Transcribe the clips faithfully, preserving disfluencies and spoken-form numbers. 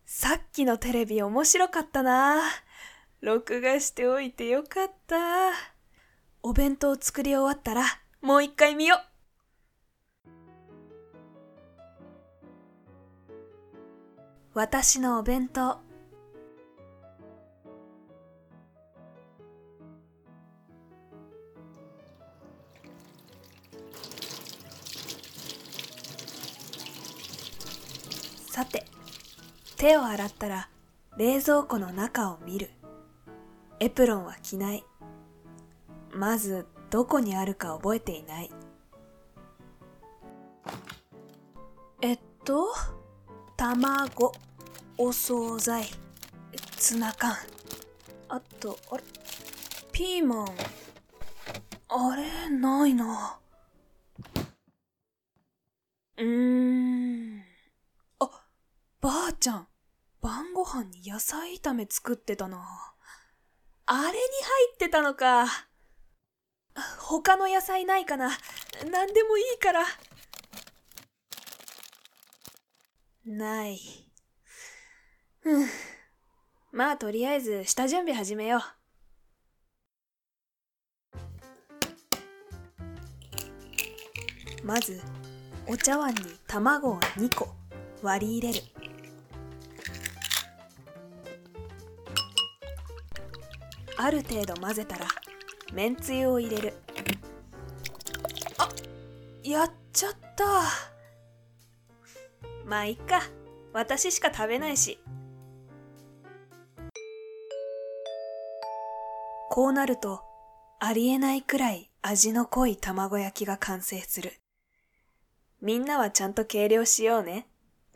さっきのテレビ面白かったな。録画しておいてよかった。お弁当作り終わったらもう一回見よう。私のお弁当。さて、手を洗ったら冷蔵庫の中を見る。エプロンは着ない。まずどこにあるか覚えていない。えっと、卵、お惣菜、ツナ缶、あと、あれ、ピーマン、あれ、ないな。うーん。あ、ばあちゃん、晩ご飯に野菜炒め作ってたな。あれに入ってたのか。他の野菜ないかな。何でもいいから。ない。うん。まあとりあえず下準備始めよう。まずお茶碗に卵をにこ割り入れる。ある程度混ぜたらめんつゆを入れる。あ、やっちゃった。まあいっか、私しか食べないし。こうなるとありえないくらい味の濃い卵焼きが完成する。みんなはちゃんと計量しようね。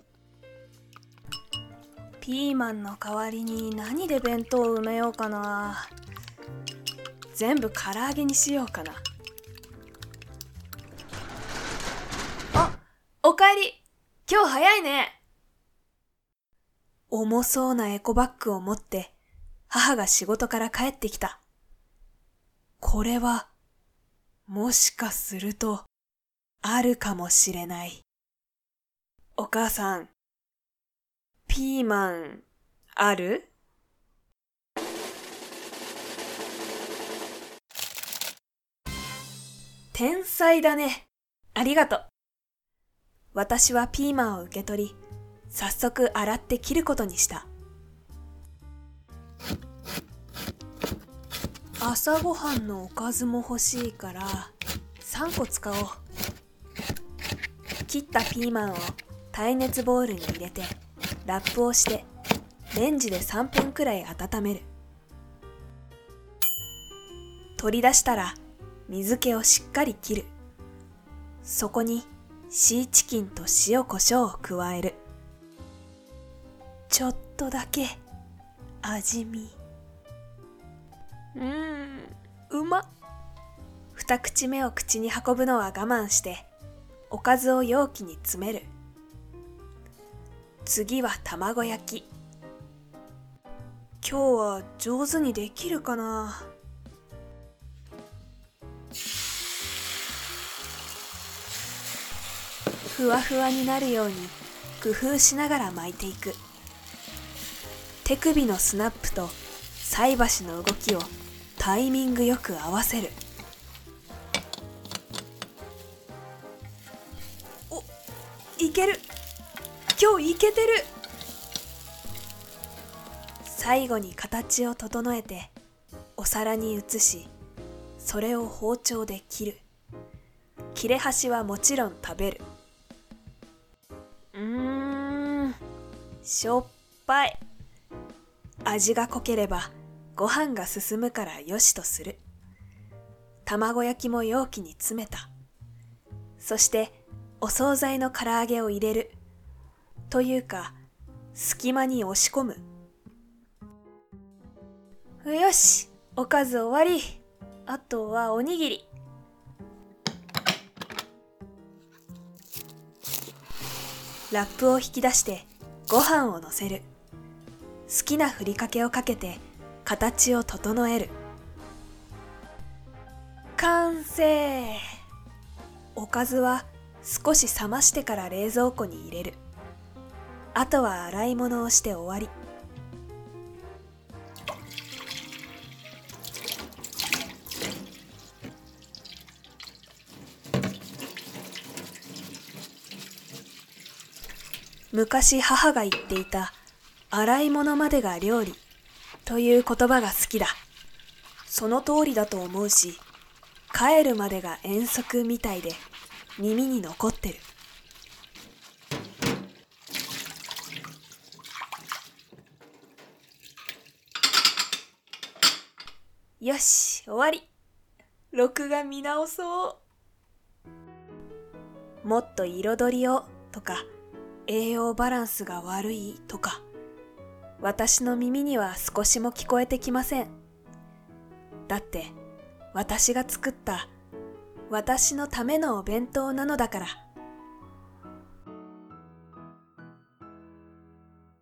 ピーマンの代わりに何で弁当を埋めようかな。全部唐揚げにしようかな。あ、おかえり。今日早いね。重そうなエコバッグを持って母が仕事から帰ってきた。これはもしかするとあるかもしれない。お母さん、ピーマンある？天才だね。ありがとう。私はピーマンを受け取り、早速洗って切ることにした。朝ごはんのおかずも欲しいからさんこ使おう。切ったピーマンを耐熱ボウルに入れてラップをしてレンジでさんぷんくらい温める。取り出したら水気をしっかり切る。そこにシーチキンと塩コショウを加える。ちょっとだけ味見。うーん、うまっ。二口目を口に運ぶのは我慢しておかずを容器に詰める。次は卵焼き。今日は上手にできるかな。ふわふわになるように工夫しながら巻いていく。手首のスナップと菜箸の動きをタイミングよく合わせる。お、いける。今日いけてる。最後に形を整えてお皿に移し、それを包丁で切る。切れ端はもちろん食べる。うーん、しょっぱい。味が濃ければご飯が進むからよしとする。卵焼きも容器に詰めた。そしてお惣菜の唐揚げを入れる。というか、隙間に押し込む。よし、おかず終わり。あとはおにぎり。ラップを引き出してご飯をのせる。好きなふりかけをかけて形を整える。完成。おかずは少し冷ましてから冷蔵庫に入れる。 あとは洗い物をして終わり。昔母が言っていた洗い物までが料理という言葉が好きだ。その通りだと思うし、帰るまでが遠足みたいで耳に残ってる。よし、終わり。録画見直そう。もっと彩りをとか、栄養バランスが悪いとか、私の耳には少しも聞こえてきません。だって、私が作った私のためのお弁当なのだから。